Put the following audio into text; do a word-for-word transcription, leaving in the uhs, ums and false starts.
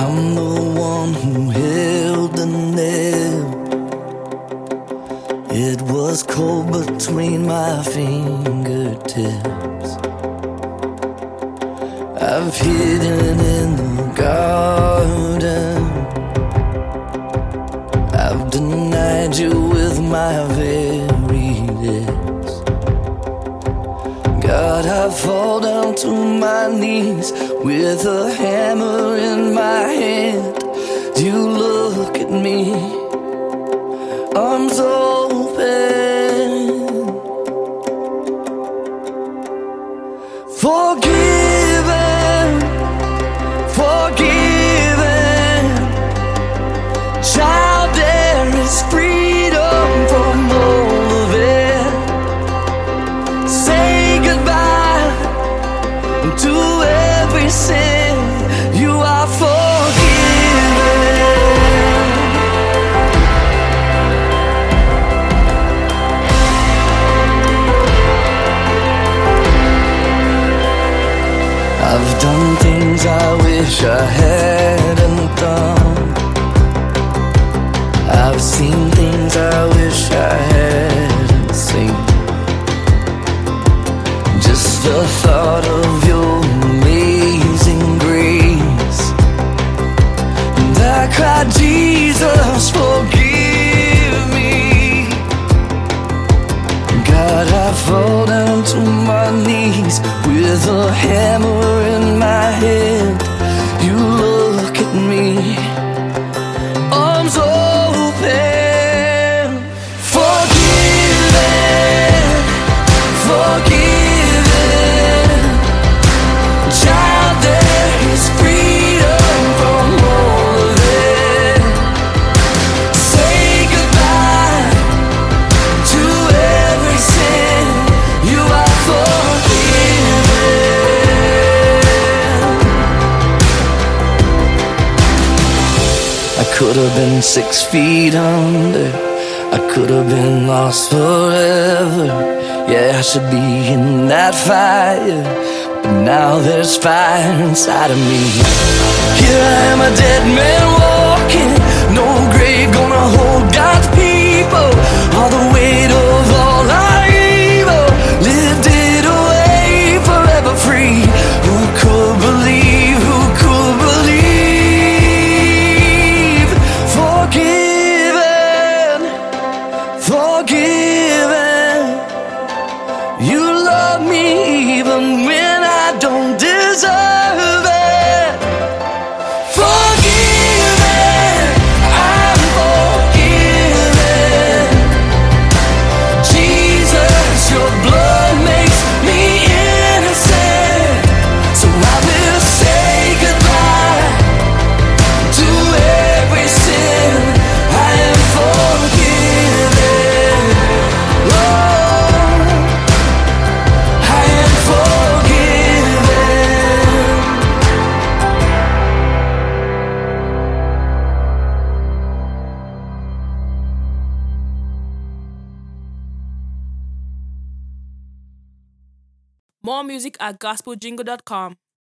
I'm the one who held the nail. It was cold between my fingertips. I've hidden in the garden. I've denied you with my very lips. God, I fall down to my knees with a hammer in my hand. You look at me, arms open, forgiven, forgiven. Child, there is freedom from all of it. Say goodbye to every sin. You are forgiven. I've done things I wish I hadn't done. I've seen things I wish I hadn't seen. Just the thought of your amazing grace, and I cried, Jesus, forgive me. God, I fall down to my knees with a hammer in my hand. You look at me, arms open, forgiven, forgiven. Child, there is freedom from all of it. Say goodbye to every sin. You are forgiven. I could have been six feet under. I could have been lost forever. Yeah, I should be in that fire, but now there's fire inside of me. Here I am, a dead man walking. No grave gonna hold God's people. All the weight of all our evil, lived it away, forever free. Who could believe? Who could believe? Forgiven, forgiven. You love me even when I don't deserve it. Forgiven, I'm forgiven. Jesus, your blood makes me innocent. So I will say goodbye to every sin. I am forgiven. Lord, I am forgiven. More music at gospel jingle dot com.